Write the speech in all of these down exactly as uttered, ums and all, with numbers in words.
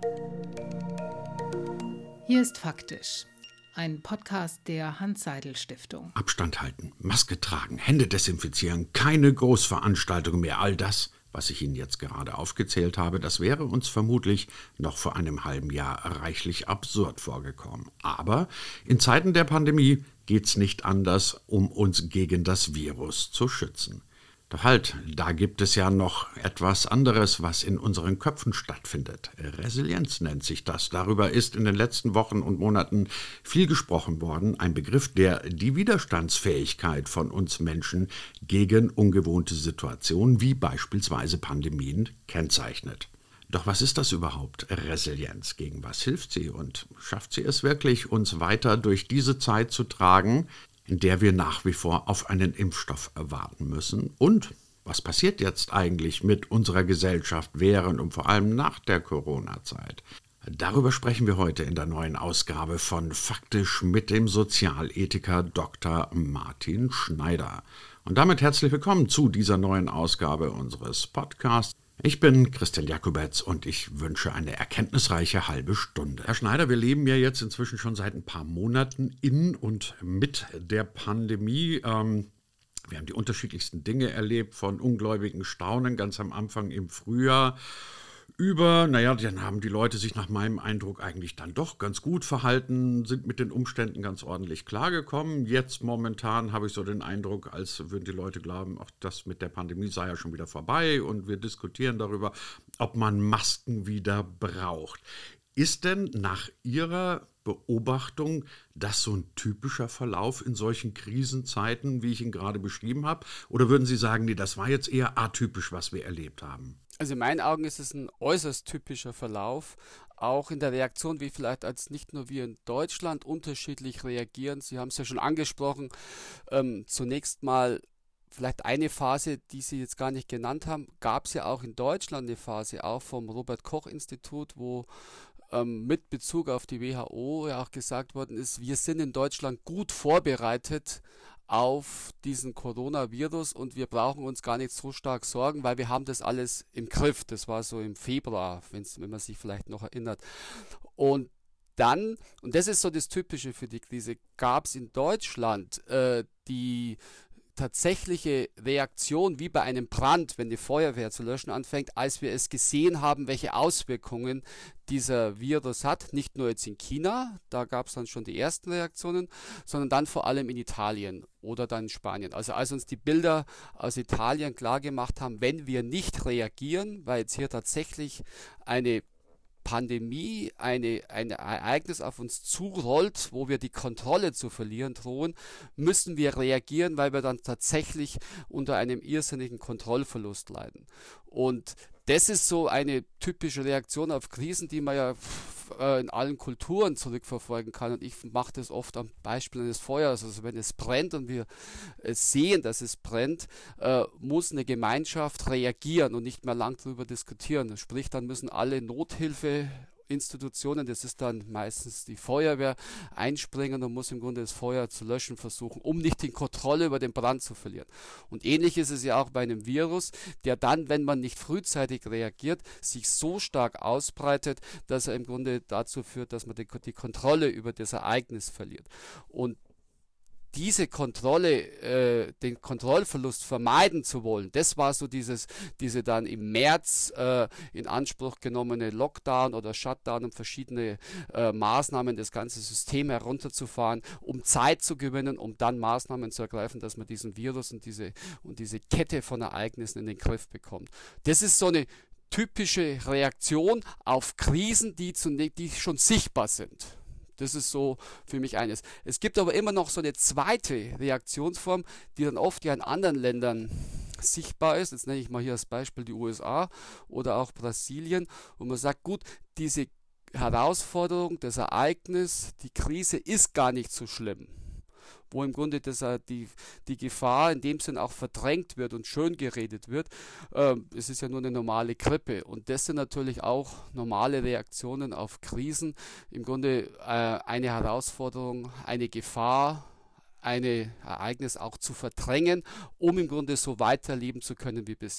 Hier ist Faktisch, ein Podcast der Hanns-Seidel-Stiftung. Abstand halten, Maske tragen, Hände desinfizieren, keine Großveranstaltungen mehr. All das, was ich Ihnen jetzt gerade aufgezählt habe, das wäre uns vermutlich noch vor einem halben Jahr reichlich absurd vorgekommen. Aber in Zeiten der Pandemie geht's nicht anders, um uns gegen das Virus zu schützen. Doch halt, da gibt es ja noch etwas anderes, was in unseren Köpfen stattfindet. Resilienz nennt sich das. Darüber ist in den letzten Wochen und Monaten viel gesprochen worden. Ein Begriff, der die Widerstandsfähigkeit von uns Menschen gegen ungewohnte Situationen, wie beispielsweise Pandemien, kennzeichnet. Doch was ist das überhaupt, Resilienz? Gegen was hilft sie und schafft sie es wirklich, uns weiter durch diese Zeit zu tragen, in der wir nach wie vor auf einen Impfstoff warten müssen? Und was passiert jetzt eigentlich mit unserer Gesellschaft während und vor allem nach der Corona-Zeit? Darüber sprechen wir heute in der neuen Ausgabe von Faktisch mit dem Sozialethiker Doktor Martin Schneider. Und damit herzlich willkommen zu dieser neuen Ausgabe unseres Podcasts. Ich bin Christian Jakubetz und ich wünsche eine erkenntnisreiche halbe Stunde. Herr Schneider, wir leben ja jetzt inzwischen schon seit ein paar Monaten in und mit der Pandemie. Ähm, wir haben die unterschiedlichsten Dinge erlebt, von ungläubigen Staunen ganz am Anfang im Frühjahr über, naja, dann haben die Leute sich nach meinem Eindruck eigentlich dann doch ganz gut verhalten, sind mit den Umständen ganz ordentlich klargekommen. Jetzt momentan habe ich so den Eindruck, als würden die Leute glauben, auch das mit der Pandemie sei ja schon wieder vorbei und wir diskutieren darüber, ob man Masken wieder braucht. Ist denn nach Ihrer Beobachtung das so ein typischer Verlauf in solchen Krisenzeiten, wie ich ihn gerade beschrieben habe? Oder würden Sie sagen, nee, das war jetzt eher atypisch, was wir erlebt haben? Also in meinen Augen ist es ein äußerst typischer Verlauf, auch in der Reaktion, wie vielleicht als nicht nur wir in Deutschland unterschiedlich reagieren. Sie haben es ja schon angesprochen, ähm, zunächst mal vielleicht eine Phase, die Sie jetzt gar nicht genannt haben, gab es ja auch in Deutschland eine Phase, auch vom Robert-Koch-Institut, wo ähm, mit Bezug auf die W H O ja auch gesagt worden ist, wir sind in Deutschland gut vorbereitet auf diesen Coronavirus und wir brauchen uns gar nicht so stark sorgen, weil wir haben das alles im Griff. Das war so im Februar, wenn's, wenn man sich vielleicht noch erinnert. Und dann, und das ist so das Typische für die Krise, gab es in Deutschland äh, die tatsächliche Reaktion wie bei einem Brand, wenn die Feuerwehr zu löschen anfängt, als wir es gesehen haben, welche Auswirkungen dieser Virus hat. Nicht nur jetzt in China, da gab es dann schon die ersten Reaktionen, sondern dann vor allem in Italien oder dann in Spanien. Also als uns die Bilder aus Italien klar gemacht haben, wenn wir nicht reagieren, weil jetzt hier tatsächlich eine Pandemie, eine, ein Ereignis auf uns zurollt, wo wir die Kontrolle zu verlieren drohen, müssen wir reagieren, weil wir dann tatsächlich unter einem irrsinnigen Kontrollverlust leiden. Und das ist so eine typische Reaktion auf Krisen, die man ja äh, in allen Kulturen zurückverfolgen kann. Und ich mache das oft am Beispiel eines Feuers. Also wenn es brennt und wir äh, sehen, dass es brennt, äh, muss eine Gemeinschaft reagieren und nicht mehr lang darüber diskutieren. Sprich, dann müssen alle Nothilfe Institutionen, das ist dann meistens die Feuerwehr, einspringen und muss im Grunde das Feuer zu löschen versuchen, um nicht die Kontrolle über den Brand zu verlieren. Und ähnlich ist es ja auch bei einem Virus, der dann, wenn man nicht frühzeitig reagiert, sich so stark ausbreitet, dass er im Grunde dazu führt, dass man die, die Kontrolle über das Ereignis verliert. Und diese Kontrolle, äh, den Kontrollverlust vermeiden zu wollen, das war so dieses, diese dann im März äh, in Anspruch genommene Lockdown oder Shutdown, um verschiedene äh, Maßnahmen, das ganze System herunterzufahren, um Zeit zu gewinnen, um dann Maßnahmen zu ergreifen, dass man diesen Virus und diese, und diese Kette von Ereignissen in den Griff bekommt. Das ist so eine typische Reaktion auf Krisen, die, zunächst, die schon sichtbar sind. Das ist so für mich eines. Es gibt aber immer noch so eine zweite Reaktionsform, die dann oft ja in anderen Ländern sichtbar ist. Jetzt nenne ich mal hier als Beispiel die U S A oder auch Brasilien. Und man sagt, gut, diese Herausforderung, das Ereignis, die Krise ist gar nicht so schlimm. Wo im Grunde das, die, die Gefahr in dem Sinn auch verdrängt wird und schön geredet wird. Ähm, es ist ja nur eine normale Grippe. Und das sind natürlich auch normale Reaktionen auf Krisen. Im Grunde äh, eine Herausforderung, eine Gefahr, ein Ereignis auch zu verdrängen, um im Grunde so weiterleben zu können wie bisher.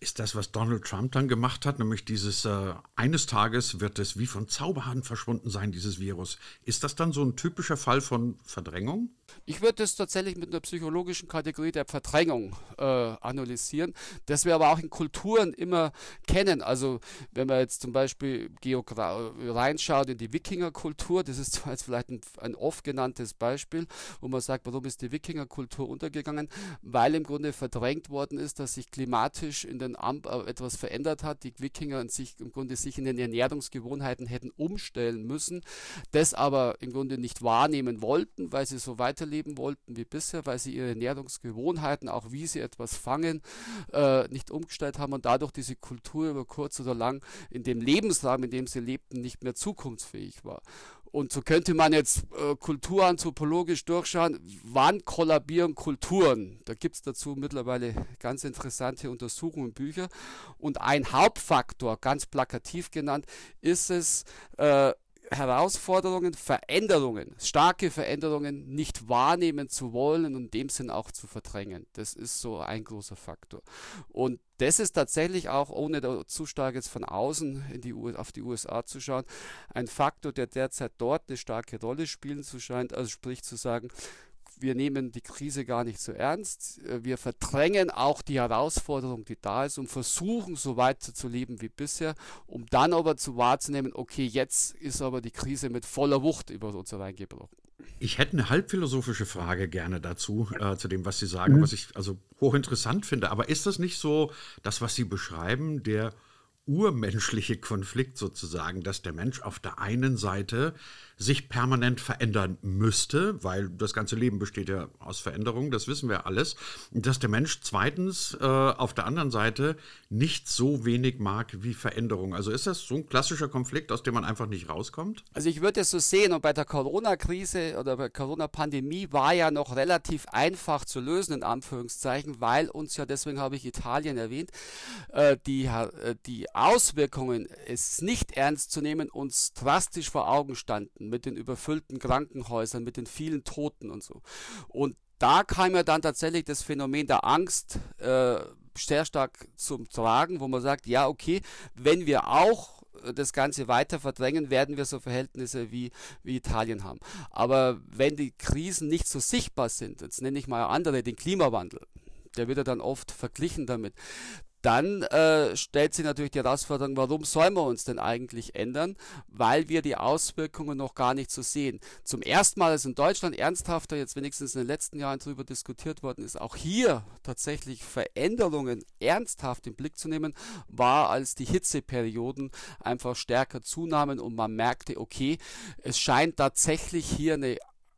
Ist das, was Donald Trump dann gemacht hat, nämlich dieses, äh, eines Tages wird es wie von Zauberhand verschwunden sein, dieses Virus. Ist das dann so ein typischer Fall von Verdrängung? Ich würde das tatsächlich mit einer psychologischen Kategorie der Verdrängung äh, analysieren, das wir aber auch in Kulturen immer kennen. Also wenn man jetzt zum Beispiel geogra- reinschaut in die Wikingerkultur, das ist zwar jetzt vielleicht ein, ein oft genanntes Beispiel, wo man sagt, warum ist die Wikingerkultur untergegangen? Weil im Grunde verdrängt worden ist, dass sich klimatisch in den Am- äh, etwas verändert hat. Die Wikinger in sich, im Grunde sich in den Ernährungsgewohnheiten hätten umstellen müssen, das aber im Grunde nicht wahrnehmen wollten, weil sie so weiterleben wollten wie bisher, weil sie ihre Ernährungsgewohnheiten, auch wie sie etwas fangen, äh, nicht umgestellt haben und dadurch diese Kultur über kurz oder lang in dem Lebensrahmen, in dem sie lebten, nicht mehr zukunftsfähig war. Und so könnte man jetzt äh, kulturanthropologisch durchschauen, wann kollabieren Kulturen. Da gibt es dazu mittlerweile ganz interessante Untersuchungen und Bücher. Und ein Hauptfaktor, ganz plakativ genannt, ist es, äh, Herausforderungen, Veränderungen, starke Veränderungen nicht wahrnehmen zu wollen und in dem Sinn auch zu verdrängen. Das ist so ein großer Faktor. Und das ist tatsächlich auch, ohne da zu stark jetzt von außen in die U S, auf die U S A zu schauen, ein Faktor, der derzeit dort eine starke Rolle spielen zu scheint, also sprich zu sagen, wir nehmen die Krise gar nicht so ernst, wir verdrängen auch die Herausforderung, die da ist und versuchen so weiter zu leben wie bisher, um dann aber zu wahrzunehmen, okay, jetzt ist aber die Krise mit voller Wucht über uns hereingebrochen. Ich hätte eine halbphilosophische Frage gerne dazu, äh, zu dem, was Sie sagen, mhm. was ich also hochinteressant finde. Aber ist das nicht so, das, was Sie beschreiben, der urmenschliche Konflikt sozusagen, dass der Mensch auf der einen Seite sich permanent verändern müsste, weil das ganze Leben besteht ja aus Veränderungen, das wissen wir alles, und dass der Mensch zweitens äh, auf der anderen Seite nicht so wenig mag wie Veränderung. Also ist das so ein klassischer Konflikt, aus dem man einfach nicht rauskommt? Also ich würde es so sehen, und bei der Corona-Krise oder bei der Corona-Pandemie war ja noch relativ einfach zu lösen, in Anführungszeichen, weil uns ja, deswegen habe ich Italien erwähnt, äh, die, äh, die Auswirkungen, es nicht ernst zu nehmen, uns drastisch vor Augen standen, mit den überfüllten Krankenhäusern, mit den vielen Toten und so. Und da kam ja dann tatsächlich das Phänomen der Angst äh, sehr stark zum Tragen, wo man sagt, ja okay, wenn wir auch das Ganze weiter verdrängen, werden wir so Verhältnisse wie, wie Italien haben. Aber wenn die Krisen nicht so sichtbar sind, jetzt nenne ich mal andere, den Klimawandel, der wird ja dann oft verglichen damit, dann äh, stellt sich natürlich die Herausforderung, warum sollen wir uns denn eigentlich ändern? Weil wir die Auswirkungen noch gar nicht so sehen. Zum ersten Mal ist in Deutschland ernsthafter, jetzt wenigstens in den letzten Jahren darüber diskutiert worden ist, auch hier tatsächlich Veränderungen ernsthaft im Blick zu nehmen, war, als die Hitzeperioden einfach stärker zunahmen und man merkte, okay, es scheint tatsächlich hier eine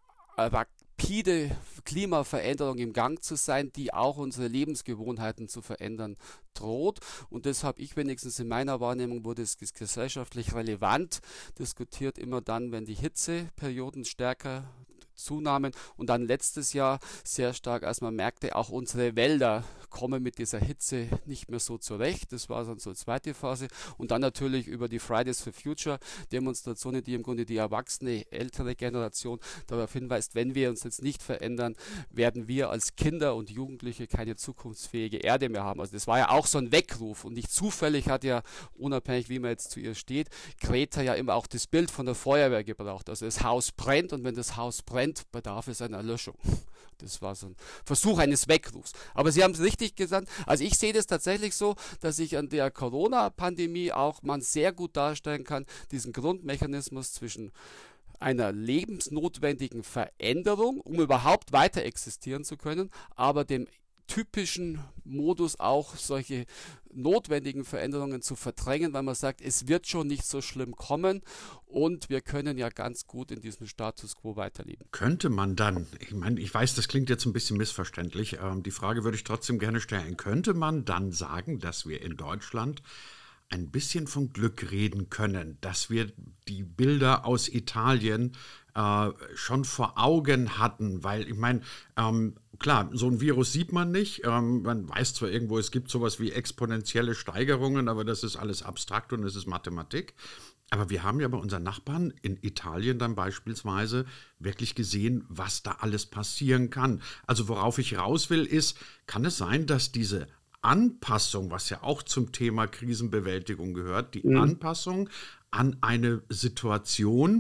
rapide Klimaveränderung im Gang zu sein, die auch unsere Lebensgewohnheiten zu verändern droht. Und das habe ich wenigstens in meiner Wahrnehmung, wurde es gesellschaftlich relevant diskutiert, immer dann, wenn die Hitzeperioden stärker zunahmen und dann letztes Jahr sehr stark, als man merkte, auch unsere Wälder kommen mit dieser Hitze nicht mehr so zurecht. Das war dann so eine zweite Phase. Und dann natürlich über die Fridays for Future Demonstrationen, die im Grunde die erwachsene, ältere Generation darauf hinweist, wenn wir uns jetzt nicht verändern, werden wir als Kinder und Jugendliche keine zukunftsfähige Erde mehr haben. Also das war ja auch so ein Weckruf und nicht zufällig hat ja, unabhängig wie man jetzt zu ihr steht, Greta ja immer auch das Bild von der Feuerwehr gebraucht. Also das Haus brennt und wenn das Haus brennt, bedarf es einer Löschung. Das war so ein Versuch eines Weckrufs. Aber Sie haben es richtig gesagt. Also ich sehe das tatsächlich so, dass ich an der Corona-Pandemie auch man sehr gut darstellen kann, diesen Grundmechanismus zwischen einer lebensnotwendigen Veränderung, um überhaupt weiter existieren zu können, aber dem typischen Modus auch solche notwendigen Veränderungen zu verdrängen, weil man sagt, es wird schon nicht so schlimm kommen und wir können ja ganz gut in diesem Status quo weiterleben. Könnte man dann, ich meine, ich weiß, das klingt jetzt ein bisschen missverständlich, ähm, die Frage würde ich trotzdem gerne stellen, könnte man dann sagen, dass wir in Deutschland ein bisschen von Glück reden können, dass wir die Bilder aus Italien äh, schon vor Augen hatten, weil ich meine, ähm, klar, so ein Virus sieht man nicht, ähm, man weiß zwar irgendwo, es gibt sowas wie exponentielle Steigerungen, aber das ist alles abstrakt und es ist Mathematik. Aber wir haben ja bei unseren Nachbarn in Italien dann beispielsweise wirklich gesehen, was da alles passieren kann. Also worauf ich raus will, ist, kann es sein, dass diese Anpassung, was ja auch zum Thema Krisenbewältigung gehört, die Mhm. Anpassung an eine Situation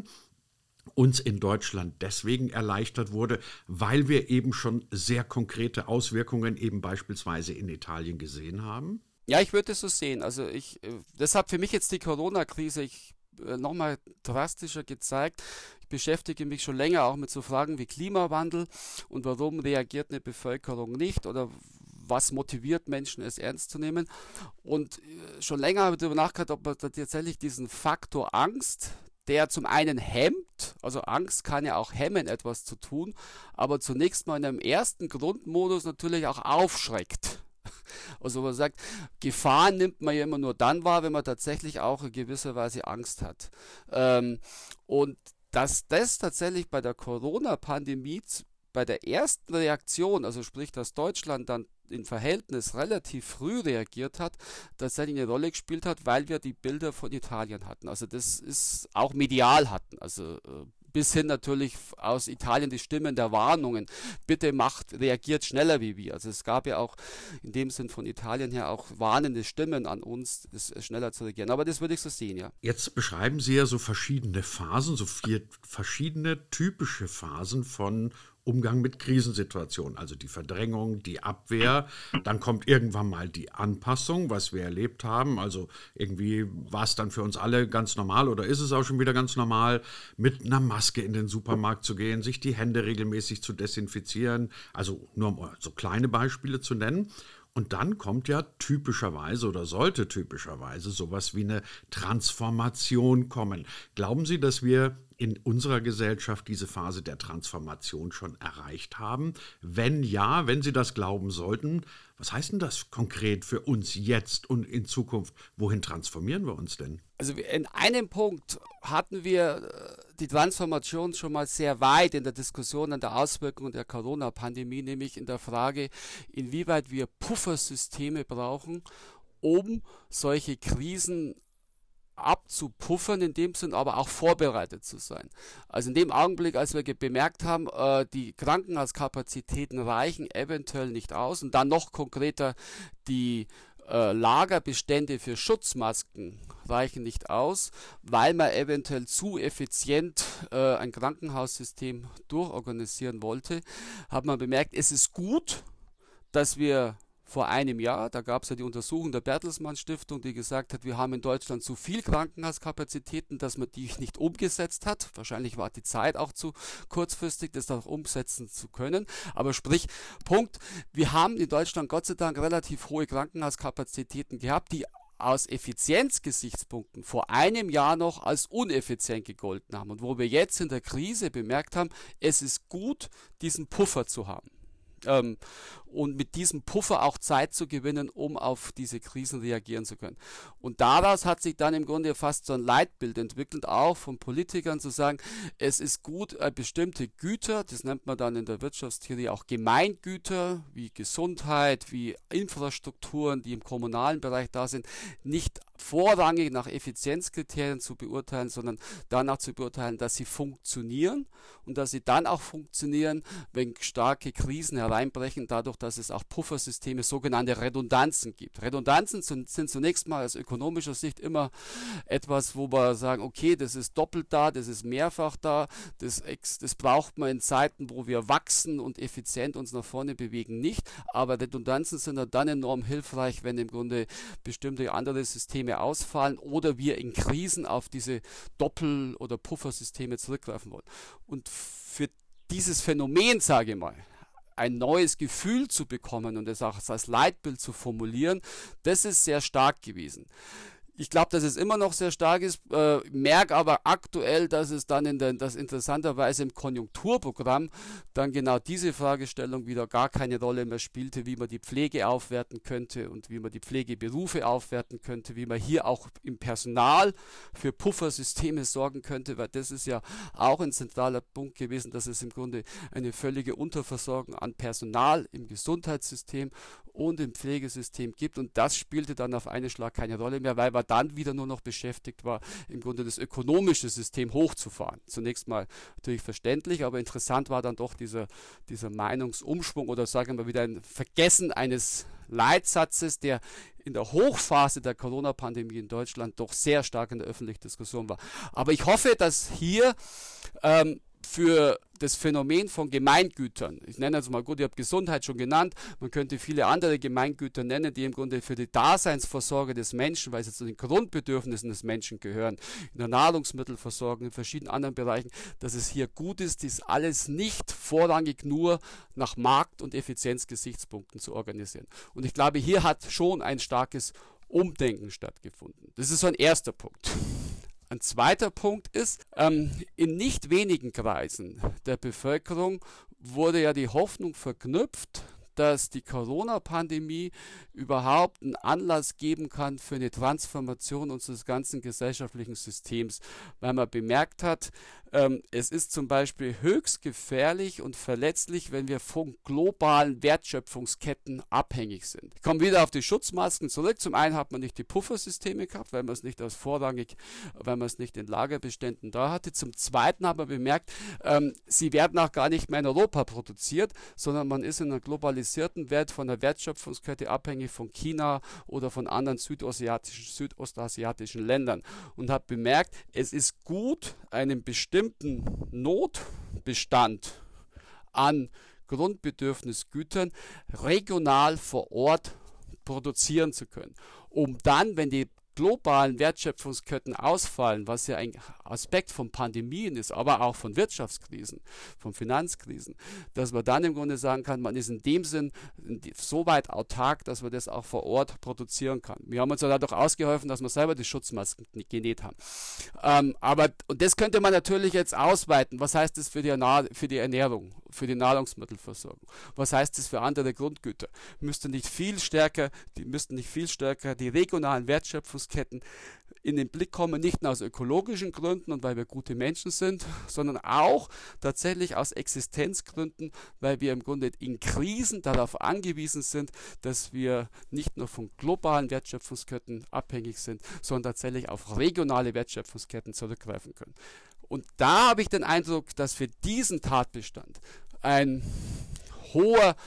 uns in Deutschland deswegen erleichtert wurde, weil wir eben schon sehr konkrete Auswirkungen eben beispielsweise in Italien gesehen haben? Ja, ich würde es so sehen. Also ich, äh, das hat für mich jetzt die Corona-Krise ich, äh, nochmal drastischer gezeigt. Ich beschäftige mich schon länger auch mit so Fragen wie Klimawandel und warum reagiert eine Bevölkerung nicht oder was motiviert Menschen, es ernst zu nehmen. Und äh, schon länger habe ich darüber nachgedacht, ob man da tatsächlich diesen Faktor Angst, der zum einen hemmt, also Angst kann ja auch hemmen, etwas zu tun, aber zunächst mal in einem ersten Grundmodus natürlich auch aufschreckt. Also man sagt, Gefahren nimmt man ja immer nur dann wahr, wenn man tatsächlich auch in gewisser Weise Angst hat. Ähm, und dass das tatsächlich bei der Corona-Pandemie z- bei der ersten Reaktion, also sprich, dass Deutschland dann im Verhältnis relativ früh reagiert hat, tatsächlich eine Rolle gespielt hat, weil wir die Bilder von Italien hatten. Also das ist auch medial hatten. Also äh, bis hin natürlich f- aus Italien die Stimmen der Warnungen. Bitte macht, reagiert schneller wie wir. Also es gab ja auch in dem Sinn von Italien her auch warnende Stimmen an uns, das äh, schneller zu reagieren. Aber das würde ich so sehen, ja. Jetzt beschreiben Sie ja so verschiedene Phasen, so vier verschiedene typische Phasen von Umgang mit Krisensituationen, also die Verdrängung, die Abwehr, dann kommt irgendwann mal die Anpassung, was wir erlebt haben, also irgendwie war es dann für uns alle ganz normal oder ist es auch schon wieder ganz normal, mit einer Maske in den Supermarkt zu gehen, sich die Hände regelmäßig zu desinfizieren, also nur um so kleine Beispiele zu nennen. Und dann kommt ja typischerweise oder sollte typischerweise sowas wie eine Transformation kommen. Glauben Sie, dass wir in unserer Gesellschaft diese Phase der Transformation schon erreicht haben? Wenn ja, wenn Sie das glauben sollten, was heißt denn das konkret für uns jetzt und in Zukunft? Wohin transformieren wir uns denn? Also wir- in einem Punkt hatten wir äh, die Transformation schon mal sehr weit in der Diskussion an der Auswirkungen der Corona-Pandemie, nämlich in der Frage, inwieweit wir Puffersysteme brauchen, um solche Krisen abzupuffern, in dem Sinn aber auch vorbereitet zu sein. Also in dem Augenblick, als wir ge- bemerkt haben, äh, die Krankenhauskapazitäten reichen eventuell nicht aus und dann noch konkreter die äh, Lagerbestände für Schutzmasken reichen nicht aus, weil man eventuell zu effizient äh, ein Krankenhaussystem durchorganisieren wollte, hat man bemerkt, es ist gut, dass wir vor einem Jahr, da gab es ja die Untersuchung der Bertelsmann Stiftung, die gesagt hat, wir haben in Deutschland zu viel Krankenhauskapazitäten, dass man die nicht umgesetzt hat. Wahrscheinlich war die Zeit auch zu kurzfristig, das auch umsetzen zu können. Aber sprich, Punkt, wir haben in Deutschland Gott sei Dank relativ hohe Krankenhauskapazitäten gehabt, die aus Effizienzgesichtspunkten vor einem Jahr noch als uneffizient gegolten haben und wo wir jetzt in der Krise bemerkt haben, es ist gut, diesen Puffer zu haben. Ähm, und mit diesem Puffer auch Zeit zu gewinnen, um auf diese Krisen reagieren zu können. Und daraus hat sich dann im Grunde fast so ein Leitbild entwickelt, auch von Politikern zu sagen, es ist gut, äh, bestimmte Güter, das nennt man dann in der Wirtschaftstheorie auch Gemeingüter, wie Gesundheit, wie Infrastrukturen, die im kommunalen Bereich da sind, nicht vorrangig nach Effizienzkriterien zu beurteilen, sondern danach zu beurteilen, dass sie funktionieren und dass sie dann auch funktionieren, wenn starke Krisen hereinbrechen, dadurch, dass es auch Puffersysteme, sogenannte Redundanzen gibt. Redundanzen sind, sind zunächst mal aus ökonomischer Sicht immer etwas, wo wir sagen, okay, das ist doppelt da, das ist mehrfach da, das, das braucht man in Zeiten, wo wir wachsen und effizient uns nach vorne bewegen, nicht. Aber Redundanzen sind dann enorm hilfreich, wenn im Grunde bestimmte andere Systeme ausfallen oder wir in Krisen auf diese Doppel- oder Puffersysteme zurückgreifen wollen. Und für dieses Phänomen, sage ich mal, ein neues Gefühl zu bekommen und es auch als Leitbild zu formulieren, das ist sehr stark gewesen. Ich glaube, dass es immer noch sehr stark ist, äh, merke aber aktuell, dass es dann in der, dass interessanterweise im Konjunkturprogramm dann genau diese Fragestellung wieder gar keine Rolle mehr spielte, wie man die Pflege aufwerten könnte und wie man die Pflegeberufe aufwerten könnte, wie man hier auch im Personal für Puffersysteme sorgen könnte, weil das ist ja auch ein zentraler Punkt gewesen, dass es im Grunde eine völlige Unterversorgung an Personal im Gesundheitssystem und im Pflegesystem gibt und das spielte dann auf einen Schlag keine Rolle mehr, weil wir dann wieder nur noch beschäftigt war, im Grunde das ökonomische System hochzufahren. Zunächst mal natürlich verständlich, aber interessant war dann doch dieser, dieser Meinungsumschwung oder sagen wir wieder ein Vergessen eines Leitsatzes, der in der Hochphase der Corona-Pandemie in Deutschland doch sehr stark in der öffentlichen Diskussion war. Aber ich hoffe, dass hier ähm, für das Phänomen von Gemeingütern, ich nenne es mal gut, ich habe Gesundheit schon genannt, man könnte viele andere Gemeingüter nennen, die im Grunde für die Daseinsvorsorge des Menschen, weil sie zu den Grundbedürfnissen des Menschen gehören, in der Nahrungsmittelversorgung, in verschiedenen anderen Bereichen, dass es hier gut ist, dies alles nicht vorrangig nur nach Markt- und Effizienzgesichtspunkten zu organisieren. Und ich glaube, hier hat schon ein starkes Umdenken stattgefunden. Das ist so ein erster Punkt. Ein zweiter Punkt ist, ähm, in nicht wenigen Kreisen der Bevölkerung wurde ja die Hoffnung verknüpft, dass die Corona-Pandemie überhaupt einen Anlass geben kann für eine Transformation unseres ganzen gesellschaftlichen Systems, weil man bemerkt hat, ähm, es ist zum Beispiel höchst gefährlich und verletzlich, wenn wir von globalen Wertschöpfungsketten abhängig sind. Ich komme wieder auf die Schutzmasken zurück. Zum einen hat man nicht die Puffersysteme gehabt, weil man es nicht als vorrangig, weil man es nicht in Lagerbeständen da hatte. Zum zweiten hat man bemerkt, ähm, sie werden auch gar nicht mehr in Europa produziert, sondern man ist in einer globalisierten Welt von der Wertschöpfungskette abhängig von China oder von anderen südostasiatischen, südostasiatischen Ländern und hat bemerkt, es ist gut, einen bestimmten Notbestand an Grundbedürfnisgütern regional vor Ort produzieren zu können, um dann, wenn die globalen Wertschöpfungsketten ausfallen, was ja ein Aspekt von Pandemien ist, aber auch von Wirtschaftskrisen, von Finanzkrisen, dass man dann im Grunde sagen kann, man ist in dem Sinn so weit autark, dass man das auch vor Ort produzieren kann. Wir haben uns ja dadurch ausgeholfen, dass wir selber die Schutzmasken genäht haben. Ähm, aber und das könnte man natürlich jetzt ausweiten. Was heißt das für die, für die Ernährung, für die Nahrungsmittelversorgung? Was heißt das für andere Grundgüter? Müsste nicht viel stärker, die müssten nicht viel stärker die regionalen Wertschöpfungsketten in den Blick kommen, nicht nur aus ökologischen Gründen und weil wir gute Menschen sind, sondern auch tatsächlich aus Existenzgründen, weil wir im Grunde in Krisen darauf angewiesen sind, dass wir nicht nur von globalen Wertschöpfungsketten abhängig sind, sondern tatsächlich auf regionale Wertschöpfungsketten zurückgreifen können. Und da habe ich den Eindruck, dass für diesen Tatbestand ein hoher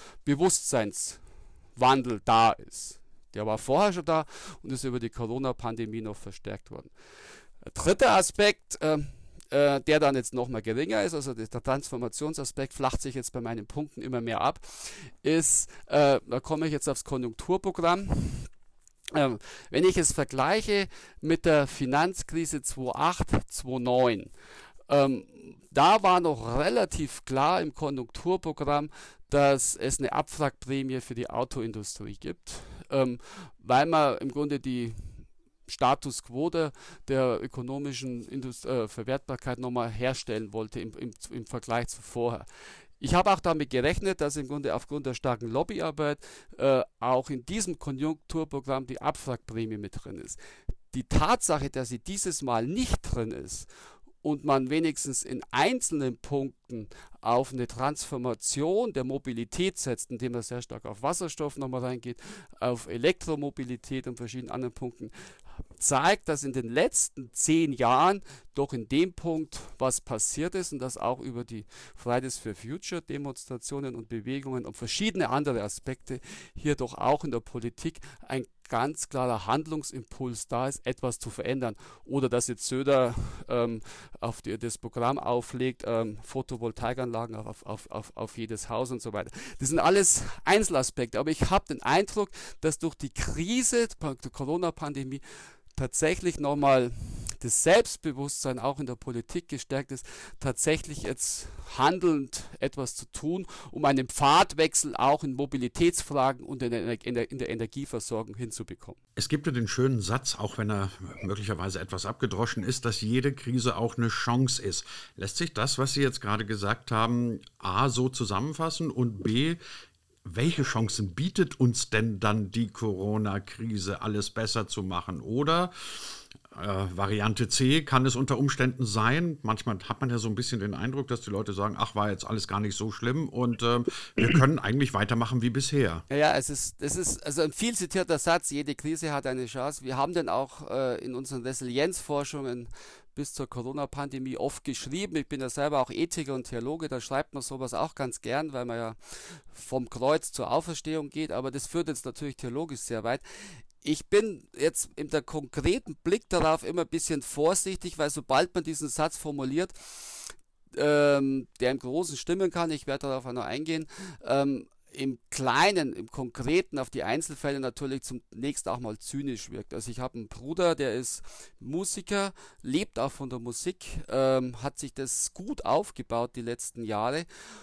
Bewusstseinswandel da ist. Der war vorher schon da und ist über die Corona-Pandemie noch verstärkt worden. Der dritte Aspekt, äh, äh, der dann jetzt noch mal geringer ist, also der Transformationsaspekt flacht sich jetzt bei meinen Punkten immer mehr ab, ist, äh, da komme ich jetzt aufs Konjunkturprogramm. Äh, wenn ich es vergleiche mit der Finanzkrise zweitausendacht, zweitausendneun, ähm, da war noch relativ klar im Konjunkturprogramm, dass es eine Abwrackprämie für die Autoindustrie gibt, ähm, weil man im Grunde die Status quo der, der ökonomischen Indust- äh, Verwertbarkeit nochmal herstellen wollte im, im, im Vergleich zu vorher. Ich habe auch damit gerechnet, dass im Grunde aufgrund der starken Lobbyarbeit äh, auch in diesem Konjunkturprogramm die Abwrackprämie mit drin ist. Die Tatsache, dass sie dieses Mal nicht drin ist und man wenigstens in einzelnen Punkten auf eine Transformation der Mobilität setzt, indem man sehr stark auf Wasserstoff nochmal reingeht, auf Elektromobilität und verschiedenen anderen Punkten, zeigt, dass in den letzten zehn Jahren doch in dem Punkt was passiert ist und dass auch über die Fridays for Future Demonstrationen und Bewegungen und verschiedene andere Aspekte hier doch auch in der Politik ein ganz klarer Handlungsimpuls da ist, etwas zu verändern. Oder dass jetzt Söder ähm, auf die, das Programm auflegt, ähm, Photovoltaikanlagen auf, auf, auf, auf jedes Haus und so weiter. Das sind alles Einzelaspekte, aber ich habe den Eindruck, dass durch die Krise der Corona-Pandemie tatsächlich nochmal das Selbstbewusstsein auch in der Politik gestärkt ist, tatsächlich jetzt handelnd etwas zu tun, um einen Pfadwechsel auch in Mobilitätsfragen und in der, in der, in der Energieversorgung hinzubekommen. Es gibt ja den schönen Satz, auch wenn er möglicherweise etwas abgedroschen ist, dass jede Krise auch eine Chance ist. Lässt sich das, was Sie jetzt gerade gesagt haben, A, so zusammenfassen und B, welche Chancen bietet uns denn dann die Corona-Krise, alles besser zu machen? Oder äh, Variante C kann es unter Umständen sein. Manchmal hat man ja so ein bisschen den Eindruck, dass die Leute sagen, ach, war jetzt alles gar nicht so schlimm und äh, wir können eigentlich weitermachen wie bisher. Ja, ja, es ist, es ist also ein viel zitierter Satz, jede Krise hat eine Chance. Wir haben den auch äh, in unseren Resilienzforschungen bis zur Corona-Pandemie oft geschrieben. Ich bin ja selber auch Ethiker und Theologe, da schreibt man sowas auch ganz gern, weil man ja vom Kreuz zur Auferstehung geht, aber das führt jetzt natürlich theologisch sehr weit. Ich bin jetzt in der konkreten Blick darauf immer ein bisschen vorsichtig, weil sobald man diesen Satz formuliert, ähm, der im Großen stimmen kann, ich werde darauf auch noch eingehen, ähm, im Kleinen, im Konkreten auf die Einzelfälle natürlich zunächst auch mal zynisch wirkt. Also ich habe einen Bruder, der ist Musiker, lebt auch von der Musik, ähm, hat sich das gut aufgebaut die letzten Jahre.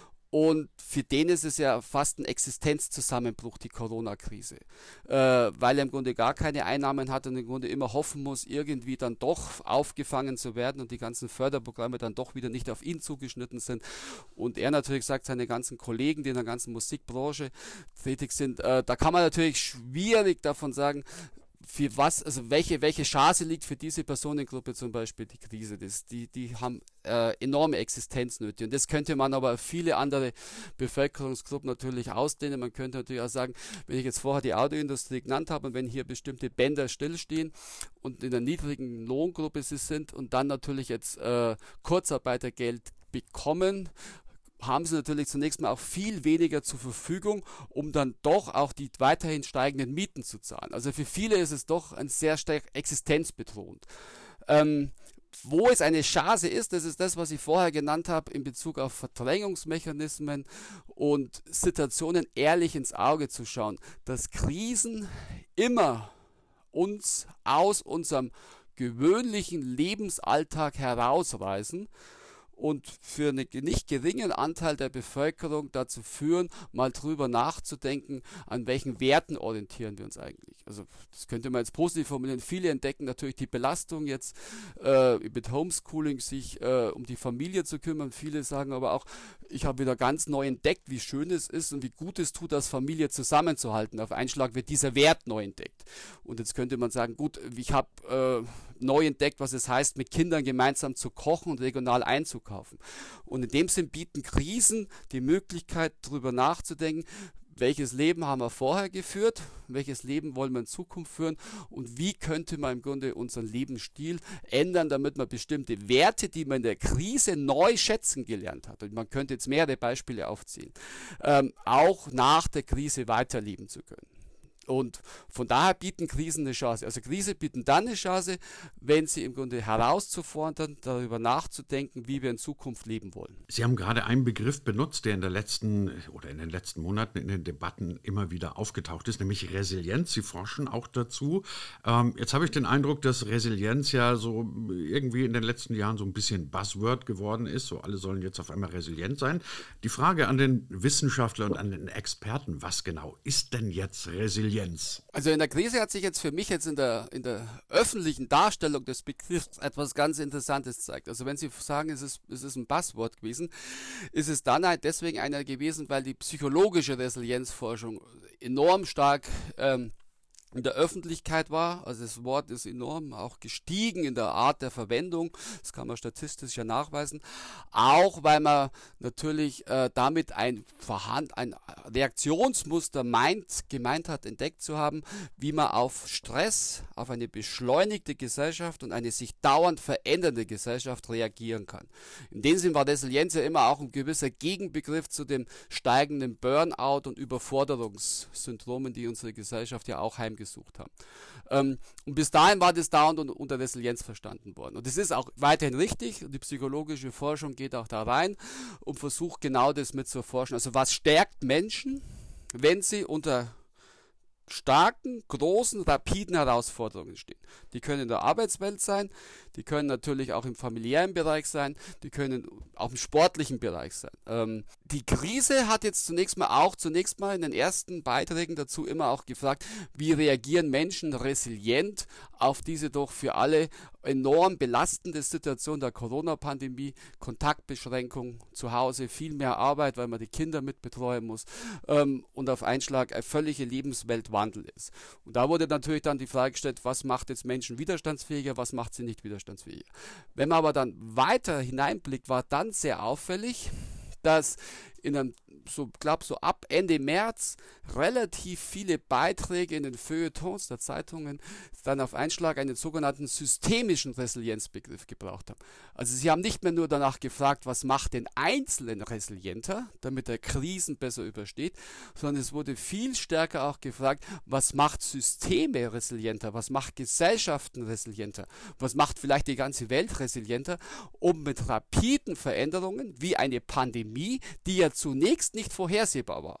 Und für den ist es ja fast ein Existenzzusammenbruch, die Corona-Krise, äh, weil er im Grunde gar keine Einnahmen hat und im Grunde immer hoffen muss, irgendwie dann doch aufgefangen zu werden und die ganzen Förderprogramme dann doch wieder nicht auf ihn zugeschnitten sind. Und er natürlich sagt, seine ganzen Kollegen, die in der ganzen Musikbranche tätig sind, äh, da kann man natürlich schwierig davon sagen, für was, also welche, welche Chance liegt für diese Personengruppe zum Beispiel die Krise. Das, die, die haben äh, enorme Existenznöte und das könnte man aber auf viele andere Bevölkerungsgruppen natürlich ausdehnen. Man könnte natürlich auch sagen, wenn ich jetzt vorher die Autoindustrie genannt habe und wenn hier bestimmte Bänder stillstehen und in der niedrigen Lohngruppe sie sind und dann natürlich jetzt äh, Kurzarbeitergeld bekommen, haben sie natürlich zunächst mal auch viel weniger zur Verfügung, um dann doch auch die weiterhin steigenden Mieten zu zahlen. Also für viele ist es doch ein sehr stark existenzbedrohend. Ähm, wo es eine Chance ist, das ist das, was ich vorher genannt habe, in Bezug auf Verdrängungsmechanismen und Situationen ehrlich ins Auge zu schauen, dass Krisen immer uns aus unserem gewöhnlichen Lebensalltag herausreißen und für einen nicht geringen Anteil der Bevölkerung dazu führen, mal drüber nachzudenken, an welchen Werten orientieren wir uns eigentlich. Also das könnte man jetzt positiv formulieren. Viele entdecken natürlich die Belastung jetzt äh, mit Homeschooling, sich äh, um die Familie zu kümmern. Viele sagen aber auch, ich habe wieder ganz neu entdeckt, wie schön es ist und wie gut es tut, als Familie zusammenzuhalten. Auf einen Schlag wird dieser Wert neu entdeckt. Und jetzt könnte man sagen, gut, ich habe äh, neu entdeckt, was es heißt, mit Kindern gemeinsam zu kochen und regional einzukaufen. Und in dem Sinn bieten Krisen die Möglichkeit, darüber nachzudenken, welches Leben haben wir vorher geführt, welches Leben wollen wir in Zukunft führen und wie könnte man im Grunde unseren Lebensstil ändern, damit man bestimmte Werte, die man in der Krise neu schätzen gelernt hat, und man könnte jetzt mehrere Beispiele aufziehen, ähm, auch nach der Krise weiterleben zu können. Und von daher bieten Krisen eine Chance. Also Krisen bieten dann eine Chance, wenn sie im Grunde herauszufordern, darüber nachzudenken, wie wir in Zukunft leben wollen. Sie haben gerade einen Begriff benutzt, der in der letzten oder in den letzten Monaten in den Debatten immer wieder aufgetaucht ist, nämlich Resilienz. Sie forschen auch dazu. Ähm, jetzt habe ich den Eindruck, dass Resilienz ja so irgendwie in den letzten Jahren so ein bisschen Buzzword geworden ist. So alle sollen jetzt auf einmal resilient sein. Die Frage an den Wissenschaftler und an den Experten, was genau ist denn jetzt Resilienz? Also in der Krise hat sich jetzt für mich jetzt in der, in der öffentlichen Darstellung des Begriffs etwas ganz Interessantes gezeigt. Also wenn Sie sagen, es ist, es ist ein Buzzword gewesen, ist es dann halt deswegen einer gewesen, weil die psychologische Resilienzforschung enorm stark ähm, in der Öffentlichkeit war. Also das Wort ist enorm auch gestiegen in der Art der Verwendung. Das kann man statistisch ja nachweisen. Auch weil man natürlich äh, damit ein, Vorhand, ein Reaktionsmuster meint, gemeint hat, entdeckt zu haben, wie man auf Stress, auf eine beschleunigte Gesellschaft und eine sich dauernd verändernde Gesellschaft reagieren kann. In dem Sinn war Resilienz ja immer auch ein gewisser Gegenbegriff zu dem steigenden Burnout und Überforderungssyndromen, die unsere Gesellschaft ja auch heimgesucht haben. Ähm, und bis dahin war das dauernd unter, unter Resilienz verstanden worden. Und das ist auch weiterhin richtig. Und die psychologische Forschung geht auch da rein und versucht genau das mit zu erforschen. Also was stärkt Menschen, wenn sie unter starken, großen, rapiden Herausforderungen stehen. Die können in der Arbeitswelt sein, die können natürlich auch im familiären Bereich sein, die können auch im sportlichen Bereich sein. Ähm, die Krise hat jetzt zunächst mal auch, zunächst mal in den ersten Beiträgen dazu immer auch gefragt, wie reagieren Menschen resilient auf diese doch für alle enorm belastende Situation der Corona-Pandemie, Kontaktbeschränkung, zu Hause viel mehr Arbeit, weil man die Kinder mit betreuen muss ähm, und auf einen Schlag ein völliger Lebensweltwandel ist. Und da wurde natürlich dann die Frage gestellt, was macht jetzt Menschen widerstandsfähiger, was macht sie nicht widerstandsfähiger. Wenn man aber dann weiter hineinblickt, war dann sehr auffällig, dass in einem, so glaube so ab Ende März relativ viele Beiträge in den Feuilletons der Zeitungen dann auf einen Schlag einen sogenannten systemischen Resilienzbegriff gebraucht haben. Also sie haben nicht mehr nur danach gefragt, was macht den Einzelnen resilienter, damit er Krisen besser übersteht, sondern es wurde viel stärker auch gefragt, was macht Systeme resilienter, was macht Gesellschaften resilienter, was macht vielleicht die ganze Welt resilienter, um mit rapiden Veränderungen wie eine Pandemie, die ja zunächst nicht vorhersehbar war,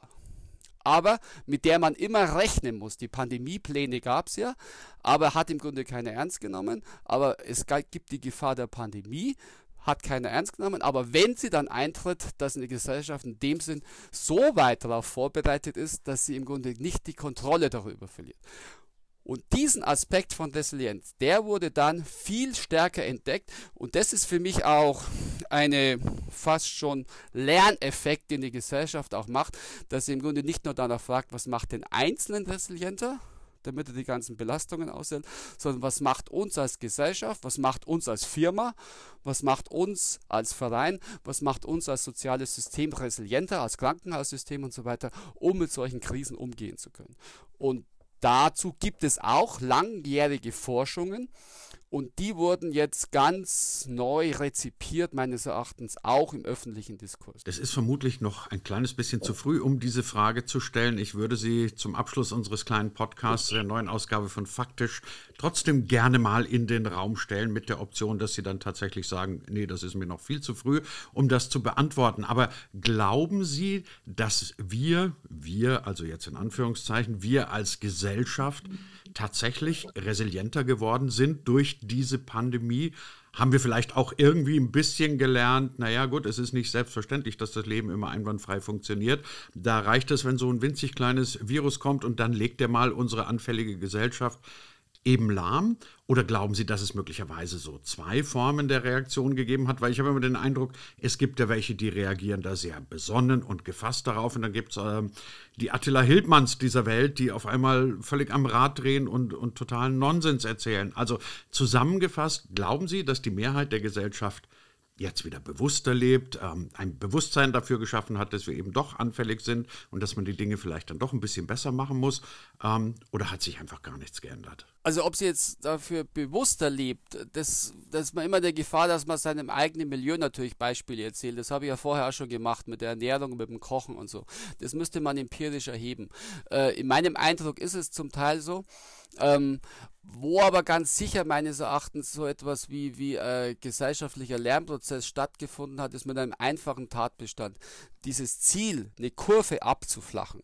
aber mit der man immer rechnen muss. Die Pandemiepläne gab es ja, aber hat im Grunde keiner ernst genommen. Aber es gibt die Gefahr der Pandemie, hat keiner ernst genommen. Aber wenn sie dann eintritt, dass eine Gesellschaft in dem Sinn so weit darauf vorbereitet ist, dass sie im Grunde nicht die Kontrolle darüber verliert. Und diesen Aspekt von Resilienz, der wurde dann viel stärker entdeckt und das ist für mich auch eine fast schon Lerneffekt, den die Gesellschaft auch macht, dass sie im Grunde nicht nur danach fragt, was macht den Einzelnen resilienter, damit er die ganzen Belastungen aushält, sondern was macht uns als Gesellschaft, was macht uns als Firma, was macht uns als Verein, was macht uns als soziales System resilienter, als Krankenhaussystem und so weiter, um mit solchen Krisen umgehen zu können. Und dazu gibt es auch langjährige Forschungen und die wurden jetzt ganz neu rezipiert, meines Erachtens auch im öffentlichen Diskurs. Es ist vermutlich noch ein kleines bisschen zu früh, um diese Frage zu stellen. Ich würde sie zum Abschluss unseres kleinen Podcasts, der neuen Ausgabe von Faktisch, trotzdem gerne mal in den Raum stellen, mit der Option, dass Sie dann tatsächlich sagen, nee, das ist mir noch viel zu früh, um das zu beantworten. Aber glauben Sie, dass wir, wir, also jetzt in Anführungszeichen, wir als Gesellschaft tatsächlich resilienter geworden sind durch diese Pandemie? Haben wir vielleicht auch irgendwie ein bisschen gelernt, naja gut, es ist nicht selbstverständlich, dass das Leben immer einwandfrei funktioniert. Da reicht es, wenn so ein winzig kleines Virus kommt und dann legt er mal unsere anfällige Gesellschaft eben lahm? Oder glauben Sie, dass es möglicherweise so zwei Formen der Reaktion gegeben hat? Weil ich habe immer den Eindruck, es gibt ja welche, die reagieren da sehr besonnen und gefasst darauf. Und dann gibt es äh, die Attila Hildmanns dieser Welt, die auf einmal völlig am Rad drehen und, und totalen Nonsens erzählen. Also zusammengefasst, glauben Sie, dass die Mehrheit der Gesellschaft jetzt wieder bewusster lebt, ähm, ein Bewusstsein dafür geschaffen hat, dass wir eben doch anfällig sind und dass man die Dinge vielleicht dann doch ein bisschen besser machen muss? Ähm, oder hat sich einfach gar nichts geändert? Also ob sie jetzt dafür bewusster lebt, das, das ist man immer der Gefahr, dass man seinem eigenen Milieu natürlich Beispiele erzählt. Das habe ich ja vorher auch schon gemacht mit der Ernährung, mit dem Kochen und so. Das müsste man empirisch erheben. Äh, in meinem Eindruck ist es zum Teil so. Ähm, wo aber ganz sicher meines Erachtens so etwas wie, wie äh, gesellschaftlicher Lernprozess stattgefunden hat, ist mit einem einfachen Tatbestand. Dieses Ziel, eine Kurve abzuflachen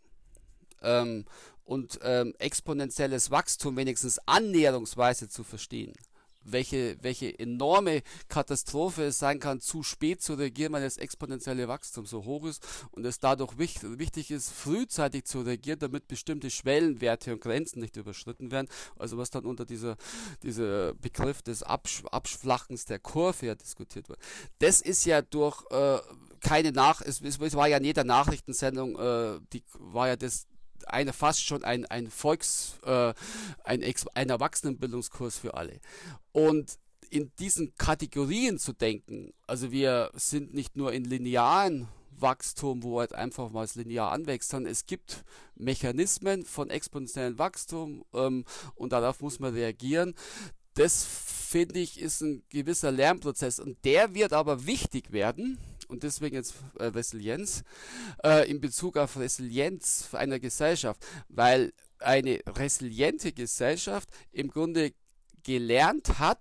ähm, und ähm, exponentielles Wachstum wenigstens annäherungsweise zu verstehen. Welche, welche enorme Katastrophe es sein kann, zu spät zu reagieren, weil das exponentielle Wachstum so hoch ist und es dadurch wichtig, wichtig ist, frühzeitig zu reagieren, damit bestimmte Schwellenwerte und Grenzen nicht überschritten werden. Also was dann unter dieser, dieser Begriff des Absch- Abflachens der Kurve ja diskutiert wird. Das ist ja durch äh, keine Nach... Es, es war ja in jeder Nachrichtensendung, äh, die war ja das eine fast schon ein, ein Volks, äh, ein, ein Erwachsenenbildungskurs für alle. Und in diesen Kategorien zu denken, also wir sind nicht nur in linearen Wachstum, wo halt einfach mal es linear anwächst, sondern es gibt Mechanismen von exponentiellem Wachstum ähm, und darauf muss man reagieren. Das, finde ich, ist ein gewisser Lernprozess und der wird aber wichtig werden. Und deswegen jetzt äh, Resilienz, äh, in Bezug auf Resilienz einer Gesellschaft, weil eine resiliente Gesellschaft im Grunde gelernt hat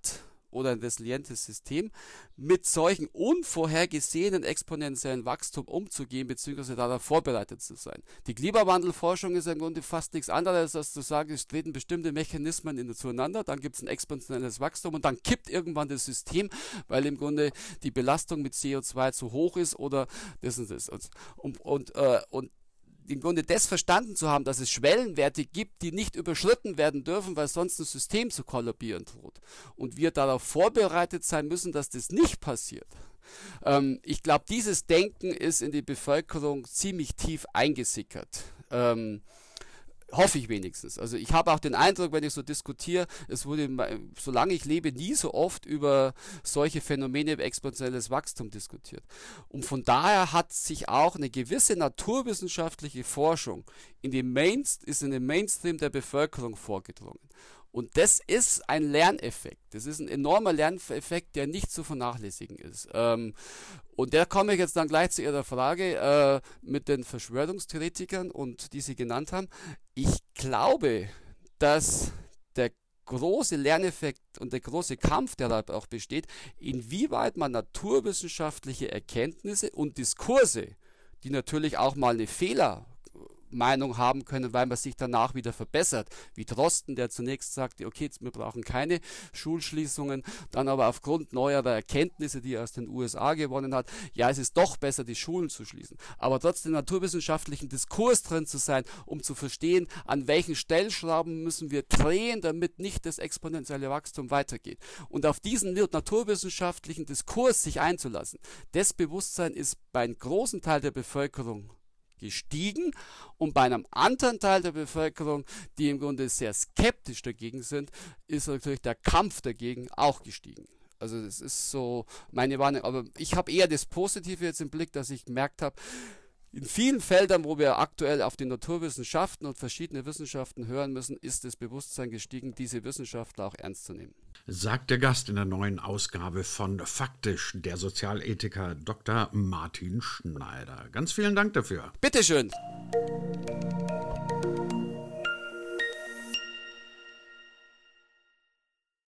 oder ein resilientes System, mit solchen unvorhergesehenen exponentiellen Wachstum umzugehen, beziehungsweise darauf vorbereitet zu sein. Die Klimawandelforschung ist im Grunde fast nichts anderes, als zu sagen, es treten bestimmte Mechanismen in, zueinander, dann gibt es ein exponentielles Wachstum und dann kippt irgendwann das System, weil im Grunde die Belastung mit C O zwei zu hoch ist oder das und das. Und, und, äh, und im Grunde das verstanden zu haben, dass es Schwellenwerte gibt, die nicht überschritten werden dürfen, weil sonst ein System zu kollabieren droht. Und wir darauf vorbereitet sein müssen, dass das nicht passiert. Ähm, ich glaube, dieses Denken ist in die Bevölkerung ziemlich tief eingesickert. Ähm, Hoffe ich wenigstens. Also ich habe auch den Eindruck, wenn ich so diskutiere, es wurde, solange ich lebe, nie so oft über solche Phänomene wie exponentielles Wachstum diskutiert. Und von daher hat sich auch eine gewisse naturwissenschaftliche Forschung in den Mainst- ist in den Mainstream der Bevölkerung vorgedrungen. Und das ist ein Lerneffekt. Das ist ein enormer Lerneffekt, der nicht zu vernachlässigen ist. Ähm, und da komme ich jetzt dann gleich zu Ihrer Frage äh, mit den Verschwörungstheoretikern und die Sie genannt haben. Ich glaube, dass der große Lerneffekt und der große Kampf, der da auch besteht, inwieweit man naturwissenschaftliche Erkenntnisse und Diskurse, die natürlich auch mal eine Fehler Meinung haben können, weil man sich danach wieder verbessert. Wie Drosten, der zunächst sagte, okay, wir brauchen keine Schulschließungen, dann aber aufgrund neuerer Erkenntnisse, die er aus den U S A gewonnen hat, ja, es ist doch besser, die Schulen zu schließen. Aber trotzdem naturwissenschaftlichen Diskurs drin zu sein, um zu verstehen, an welchen Stellschrauben müssen wir drehen, damit nicht das exponentielle Wachstum weitergeht. Und auf diesen naturwissenschaftlichen Diskurs sich einzulassen, das Bewusstsein ist bei einem großen Teil der Bevölkerung gestiegen und bei einem anderen Teil der Bevölkerung, die im Grunde sehr skeptisch dagegen sind, ist natürlich der Kampf dagegen auch gestiegen. Also das ist so meine Wahrnehmung, aber ich habe eher das Positive jetzt im Blick, dass ich gemerkt habe, in vielen Feldern, wo wir aktuell auf die Naturwissenschaften und verschiedene Wissenschaften hören müssen, ist das Bewusstsein gestiegen, diese Wissenschaftler auch ernst zu nehmen. Sagt der Gast in der neuen Ausgabe von Faktisch, der Sozialethiker Doktor Martin Schneider. Ganz vielen Dank dafür. Bitteschön.